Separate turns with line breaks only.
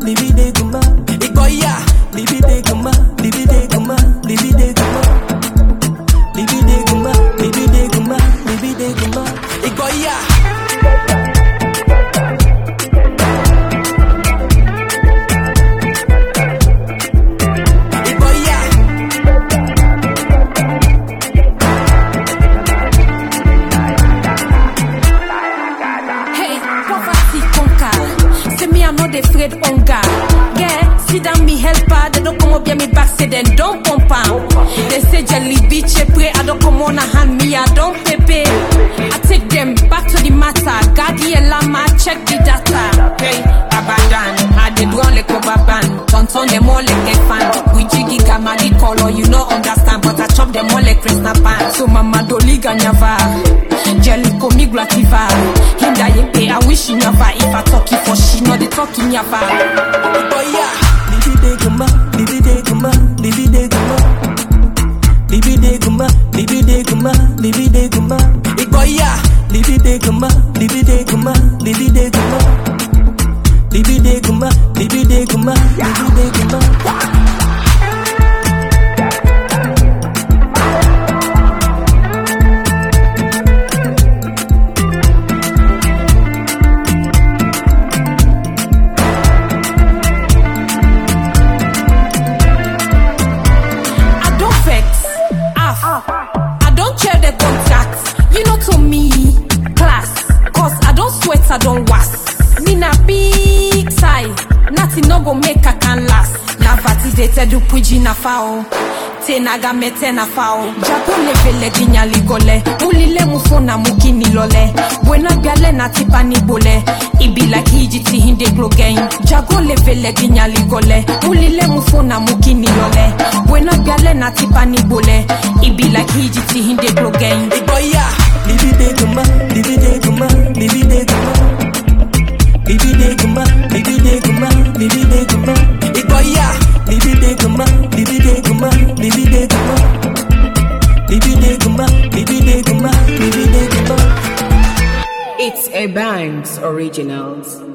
libide guma. Igoya, libide guma, libide guma, libide guma. Libide guma, libide guma, libide guma. Igoya.
Afraid hunger. Yeah, sit down me helper. They don't come up here me back, say then don't pump out. They say jelly bitch, pray I don't come on a hand me, I don't pay. I take them back to the matter. Gadi Elama, check the data. Hey, Abadan, I did run like rubber band. Tonton them all like a fan. We jiggy gamma the color, you know understand, but I chop them all like Krishna pan. So mama doli ganyava. Jelly komi glativa. Hinda yepe, I wish you never. If I talk it for she, not the talking yava.
Igoya, libide guma, libide guma, libide guma. Libide guma, libide guma, libide guma. Igoya, libide guma, libide guma, libide guma. Libide guma, libide guma, libide guma.
I don't was. Me na big size. Nothing no go make I can last. Na vatidated du puji na fao. Tenaga mete na fao. Japo levele ginyali gole. Mulile mufona mukini lole. Buena biale na tipani bole. It be like hijiti hinde glow game. Jago levele ginyali gole. Mulile mufona mukini lole. Buena biale na tipani bole. It be like hijiti hinde glow game.
Igoya, libide guma, libide guma, libide guma. Libide guma, libide guma, libide guma. Igoya, libide guma, libide guma, libide guma. Libide guma, libide guma, libide guma.
It's a Banks Originals.